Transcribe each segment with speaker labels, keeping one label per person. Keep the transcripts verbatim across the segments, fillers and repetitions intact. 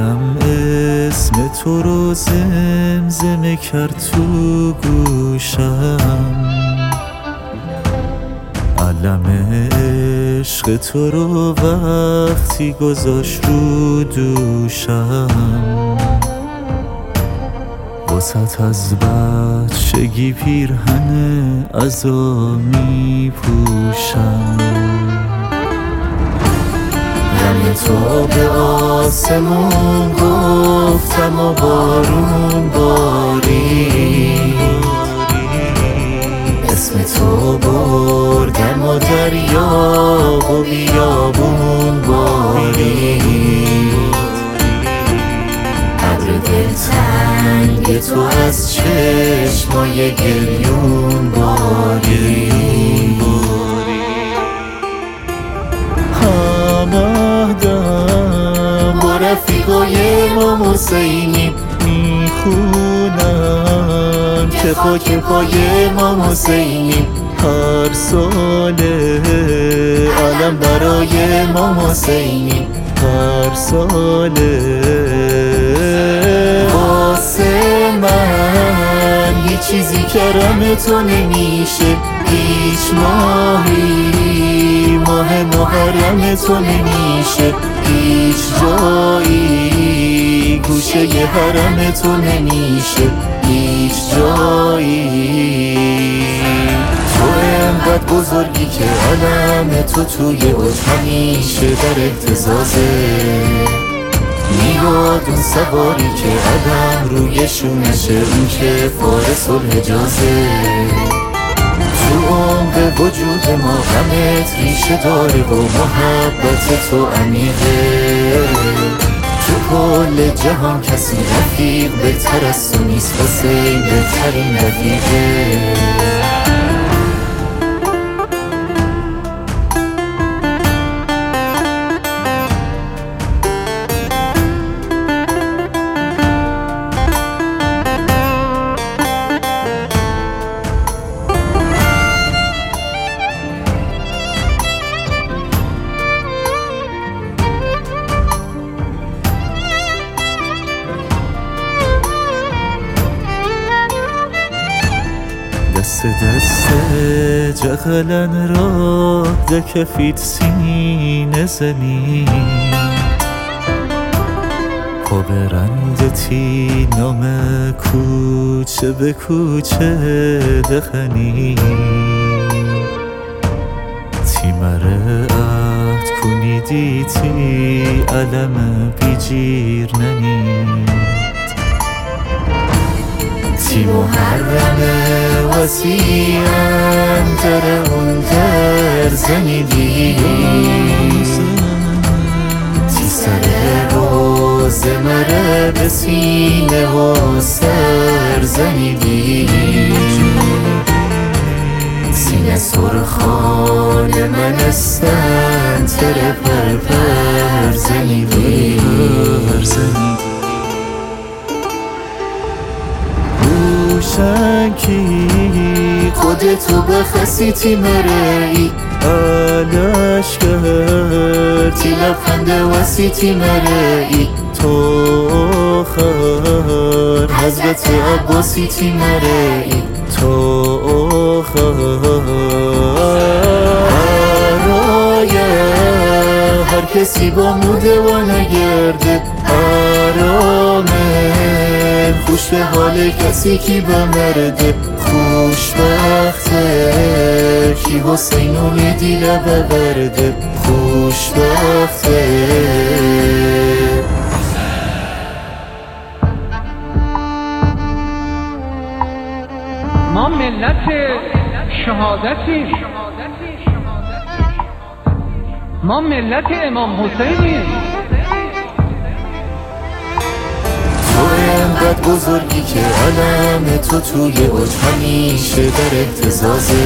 Speaker 1: دلم اسم تو رو زمزمه کرد تو گوشم، علم عشق تو رو وقتی گذاشت رو دوشم، واسط از بچگی پیرهن عزا می پوشم. غم تو به آسمون گفتم و بارون بارید، اسم تو بردم و دریا و بیابون بارید، ابر دلتنگ تو از چشمای گریون بارید. همهدم با رفیقای ما حسینی میخونم که خاک پای ما حسینی، هر ساله علم برای ما حسینی، هر ساله. واسه من یه چیزی کرم تو نمیشه، هیچ ماهی ماه محرم تو نمیشه، هیچ جایی گوشه ی حرم تو نمیشه، هیچ جایی. تو انقدر بزرگی که علم تو توی اوج همیشه در اهتزازه، میاد اون سواری که علم روی شونشه، اون که فارس الحجازه. تو عمق وجود ما غمت ریشه داره و محبت تو عمیقه، تو کل جهان کسی رفیق بهتر از تو نیست، حسین بهترین رفیقه. دست دست جغلن را دکفید سینه زنی، پا برند تی نام کوچه به کوچه دخنی، تی مرعت کنیدی تی علم بیجیر ننید، تی محرمه وسیعن در اون در زنیدی، تی سر روز مره به سینه و سر زنیدی، سینه سرخان من استن تره پر پر زنیدی. شنکی خودتو بخسی تی مرئی، علش کرد تی لبخند وسی تی مرئی، تو آخر حضرت عباسی تی مرئی، تو آخر برای هر کسی با موده و نگرده، آرامه خوش به حال کسی کی بمرده، خوشبخته کی حسینون دیله ببرده، خوشبخته.
Speaker 2: ما ملت شهادتیم، ما ملت امام حسینیم.
Speaker 1: تو انقدر بزرگی که علم تو توی اوج همیشه در اهتزازه،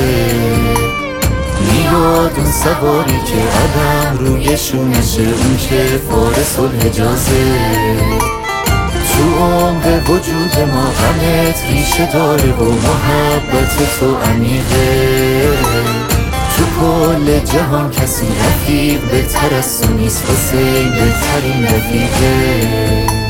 Speaker 1: میاد اون سواری که علم روی شونشه، اون که فارس الحجازه. تو عمق وجود ما غمت ریشه داره و محبت تو عمیقه، تو کل جهان کسی رفیق بهتر از تو نیست، حسین بهترین رفیقه.